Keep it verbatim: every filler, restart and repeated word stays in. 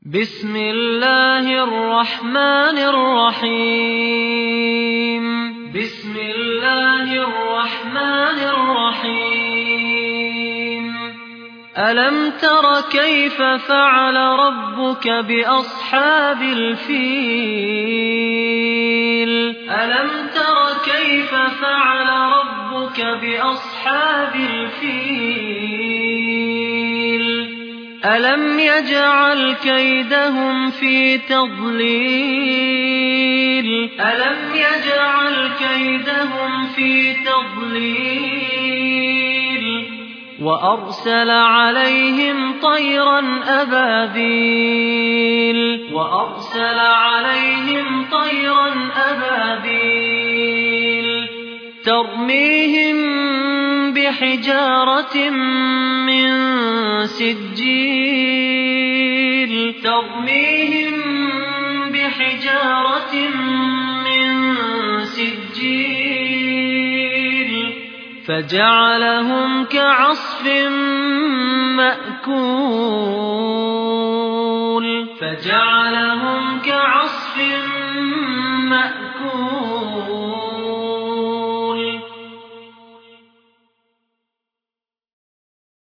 بسم الله الرحمن الرحيم بسم الله الرحمن الرحيم ألم تر كيف فعل ربك بأصحاب الفيل ألم تر كيف فعل ربك بأصحاب الفيل ألم يجعل كيدهم في تضليل ألم يجعل كيدهم في تضليل وأرسل عليهم طيرا أبابيل وأرسل عليهم طيرا أبابيل ترميهم بحجارة من سجيل ترميهم بحجارة من سجيل فجعلهم كعصف مأكول فجعلهم كعصف